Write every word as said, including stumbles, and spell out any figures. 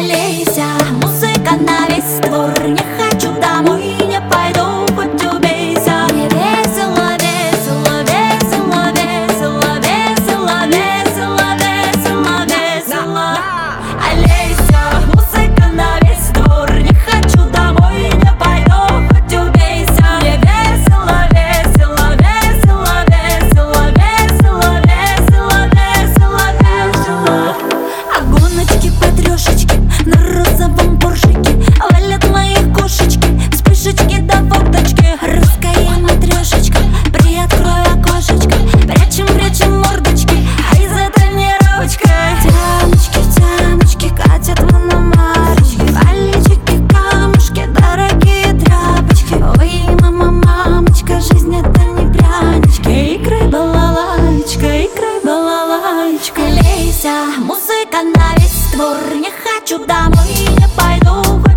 Олеся, музыка на весь двор. Не хочу домой, не пойду, хоть убейся. Мне весело, весело, весело, весело, весело, весело, весело, весело. Олеся, музыка на весь двор. Не хочу домой, не пойду, хоть убейся. Мне весело, весело, весело, весело, весело, весело, весело, весело. А гоночки по трешечке на розовом поршике валят мои кошечки, вспышечки до фоточки. Русская матрешечка, приоткрой окошечко, прячем, прячем мордочки, ай за тренировочкой. Тяночки, тяночки катят мономарочки, пальчики, камушки, дорогие тряпочки. Ой, мама, мамочка, жизнь это не прянички. Играй, балалайчка, играй, балалайчка. Олеся, музыка на весь двор. Не хочу домой, не пойду.